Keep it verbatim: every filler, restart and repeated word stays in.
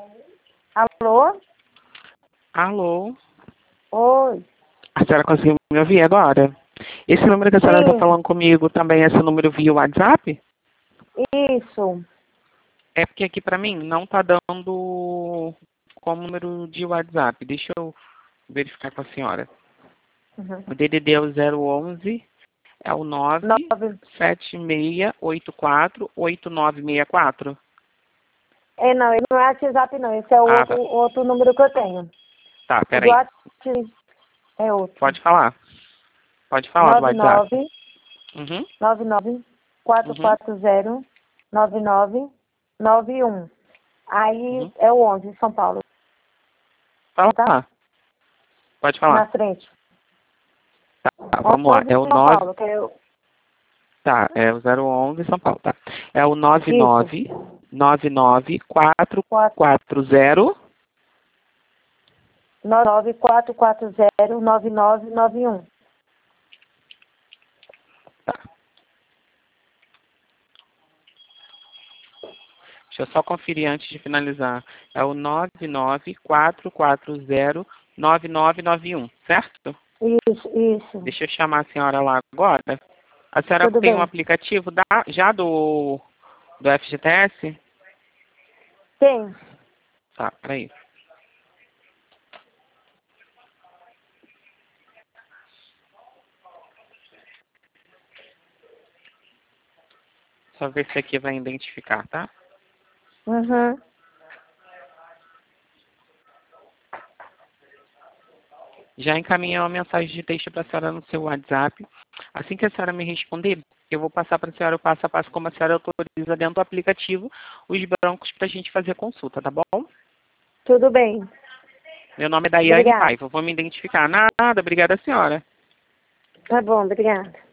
Alô? Alô? Oi. A senhora conseguiu me ouvir agora? Esse número que a senhora está Sim. falando comigo também é seu número via WhatsApp? Isso. É porque aqui para mim não está dando como número de WhatsApp. Deixa eu verificar com a senhora. Uhum. O D D D é o zero onze, é o nove Nove. sete seis oito quatro oito nove seis quatro. É, não, ele não é WhatsApp, não. Esse é o Ah, outro, tá. o outro número que eu tenho. Tá, O do peraí. WhatsApp é outro. Pode falar. Pode falar do Nove WhatsApp. nove Uhum, nove nove quatro uhum, quatro zero nove nove nove um. Aí uhum. é o onze, São Paulo, Fala tá? lá. Pode falar. Na frente. Tá, vamos lá. onze, É o São nove. Paulo, que é o... Tá, é o zero onze São Paulo, tá. É o nove Isso. nove nove nove quatro quatro quatro zero. nove quatro quatro zero nove nove nove um. Tá. Deixa eu só conferir antes de finalizar. É o nove nove quatro quatro zero nove nove nove um, certo? Isso, isso. Deixa eu chamar a senhora lá agora. A senhora Tudo tem um bem. aplicativo da, já do, do F G T S? Tem. Tá, peraí. Só ver se aqui vai identificar, tá? Uhum. Já encaminhei uma mensagem de texto para a senhora no seu WhatsApp. Assim que a senhora me responder, eu vou passar para a senhora o passo a passo como a senhora autoriza dentro do aplicativo os bancos para a gente fazer a consulta, tá bom? Tudo bem. Meu nome é Daiane Obrigada. Paiva. Eu vou me identificar. Nada, obrigada, senhora. Tá bom, obrigada.